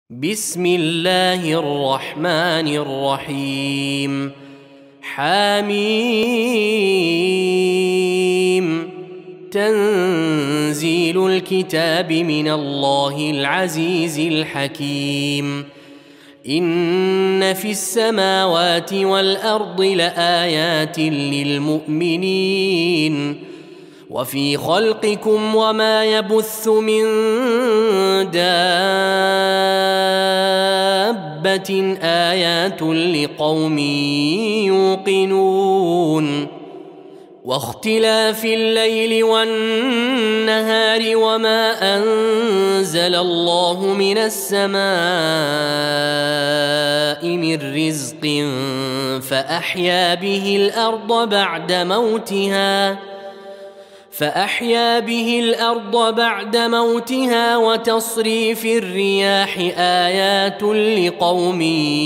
بسم الله الرحمن الرحيم حميم تنزيل الكتاب من الله العزيز الحكيم إن في السماوات والأرض لآيات للمؤمنين وفي خلقكم وما يبث من دابة آيات لقوم يوقنون واختلاف الليل والنهار وما أنزل الله من السماء من رزق فأحيا به الأرض بعد موتها وتصريف الرياح آيات لقوم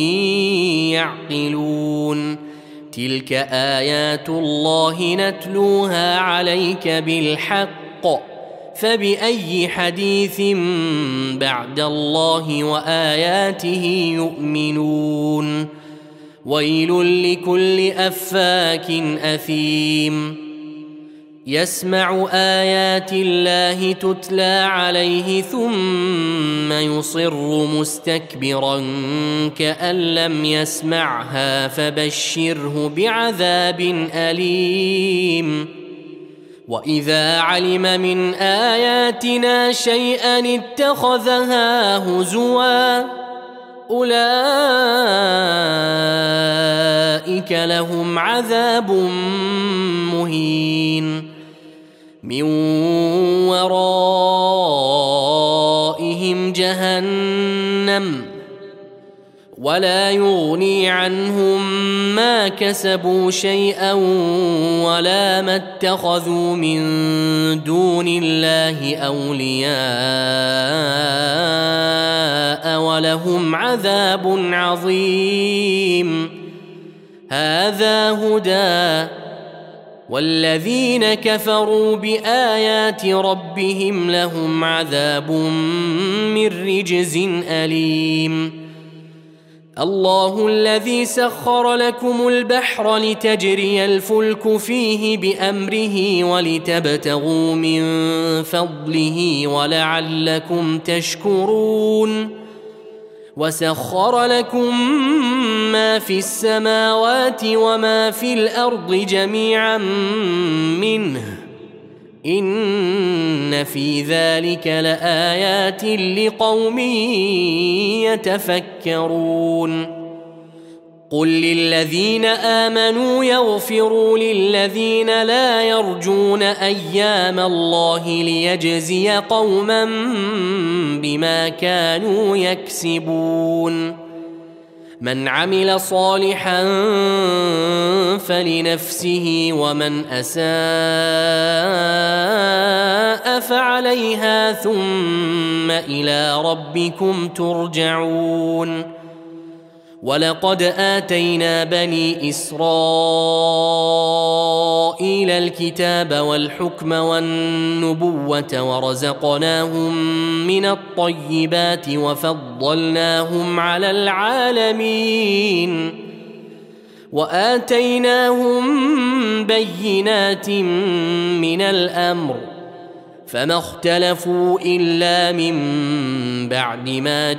يعقلون تلك آيات الله نتلوها عليك بالحق فبأي حديث بعد الله وآياته يؤمنون ويل لكل أفاك أثيم يسمع آيات الله تتلى عليه ثم يصر مستكبرا كأن لم يسمعها فبشره بعذاب أليم وإذا علم من آياتنا شيئا اتخذها هزوا أولئك لهم عذاب مهين من ورائهم جهنم ولا يغني عنهم ما كسبوا شيئا ولا ما اتخذوا من دون الله أولياء ولهم عذاب عظيم هذا هدى والذين كفروا بآيات ربهم لهم عذاب من رجز أليم الله الذي سخر لكم البحر لتجري الفلك فيه بأمره ولتبتغوا من فضله ولعلكم تشكرون وسخر لكم ما في السماوات وما في الأرض جميعا منه إن في ذلك لآيات لقوم يتفكرون قل للذين آمنوا يغفروا للذين لا يرجون أيام الله ليجزي قوما بما كانوا يكسبون من عمل صالحا فلنفسه ومن أساء فعليها ثم إلى ربكم ترجعون ولقد آتينا بني إسرائيل الكتاب والحكم والنبوة ورزقناهم من الطيبات وفضلناهم على العالمين وآتيناهم بينات من الأمر فما اختلفوا إلا من بعد ما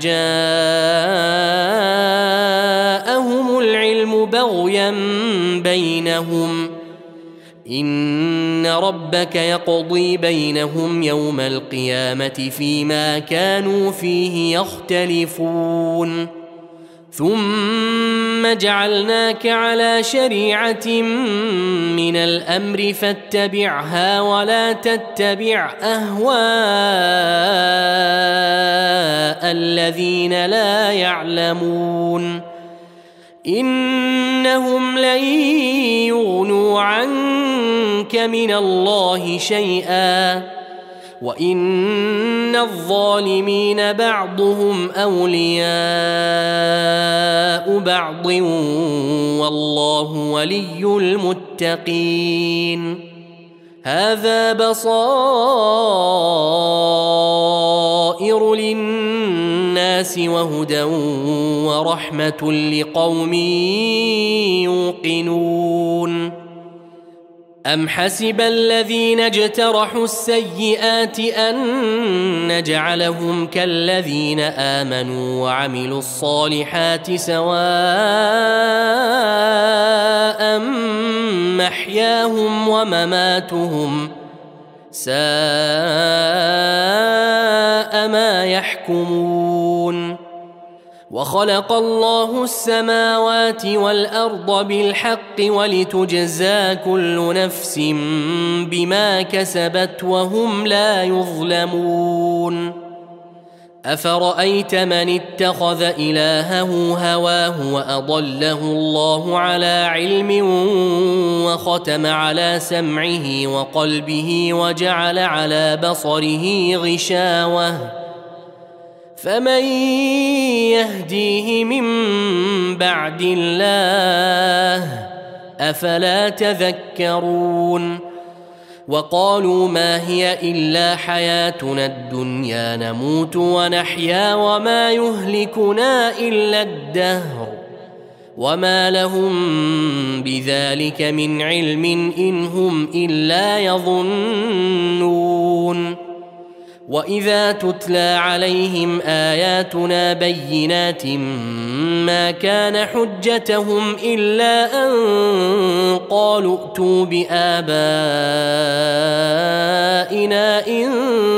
جاءهم العلم بغيا بينهم إن ربك يقضي بينهم يوم القيامة فيما كانوا فيه يختلفون ثم جعلناك على شريعة من الأمر فاتبعها ولا تتبع أهواء الذين لا يعلمون إنهم لن يغنوا عنك من الله شيئا وإن الظالمين بعضهم أولياء بعض والله ولي المتقين هذا بصائر للناس للناس وهدى ورحمة لقوم يوقنون أم حسب الذين اجترحوا السيئات أن نجعلهم كالذين آمنوا وعملوا الصالحات سواء محياهم ومماتهم ساء ما يحكمون وخلق الله السماوات والأرض بالحق ولتجزى كل نفس بما كسبت وهم لا يظلمون أفرأيت من اتخذ إلهه هواه وأضله الله على علم وختم على سمعه وقلبه وجعل على بصره غشاوة فمن يهديه من بعد الله أفلا تذكرون وقالوا ما هي إلا حياتنا الدنيا نموت ونحيا وما يهلكنا إلا الدهر وما لهم بذلك من علم إن هم إلا يظنون وإذا تتلى عليهم آياتنا بينات ما كان حجتهم إلا أن قالوا ائتوا بآبائنا إن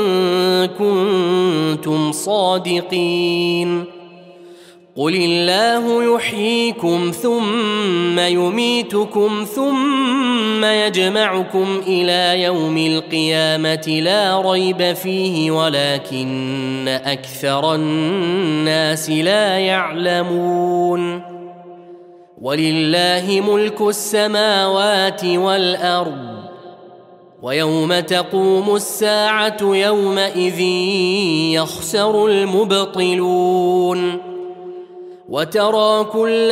كنتم صادقين قل الله يحييكم ثم يميتكم ثم يجمعكم إلى يوم القيامة لا ريب فيه ولكن أكثر الناس لا يعلمون ولله ملك السماوات والأرض ويوم تقوم الساعة يومئذ يخسر المبطلون وترى كل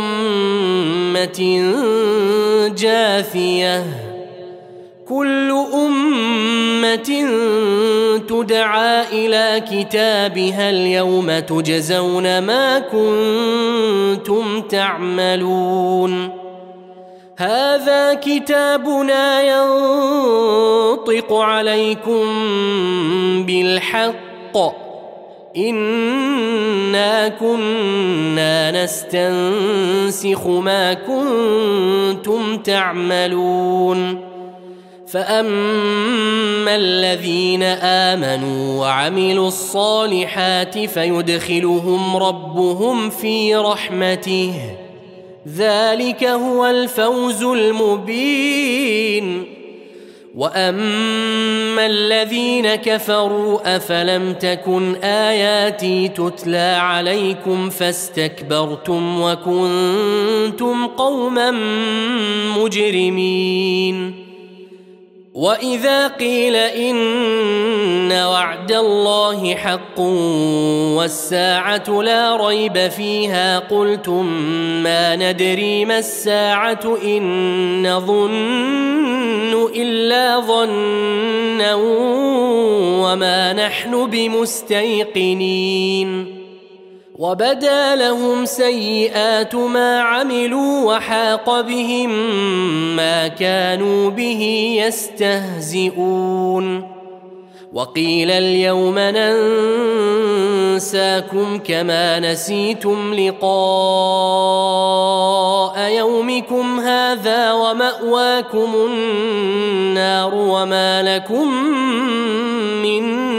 أمة جاثية كل أمة تدعى إلى كتابها اليوم تجزون ما كنتم تعملون هذا كتابنا ينطق عليكم بالحق إنا كنا نستنسخ ما كنتم تعملون فأما الذين آمنوا وعملوا الصالحات فيدخلهم ربهم في رحمته ذلك هو الفوز المبين وأما الذين كفروا أفلم تكن آياتي تتلى عليكم فاستكبرتم وكنتم قوما مجرمين وإذا قيل إن وعد الله حق والساعة لا ريب فيها قلتم ما ندري ما الساعة إن نظن إلا ظنا وما نحن بمستيقنين وبدا لهم سيئات ما عملوا وحاق بهم ما كانوا به يستهزئون وقيل اليوم ننساكم كما نسيتم لقاء يومكم هذا ومأواكم النار وما لكم من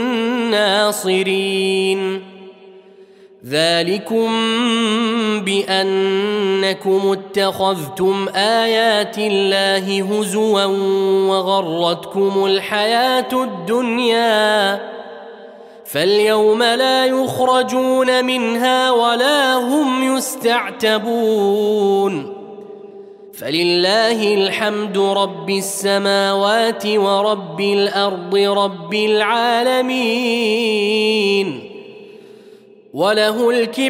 ناصرين ذلكم بأنكم اتخذتم آيات الله هزوا وغرتكم الحياة الدنيا فاليوم لا يخرجون منها ولا هم يستعتبون فلله الحمد رب السماوات ورب الأرض رب العالمين وله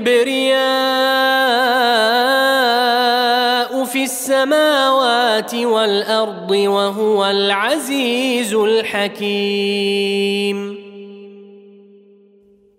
الكبرياء في السماوات والأرض وهو العزيز الحكيم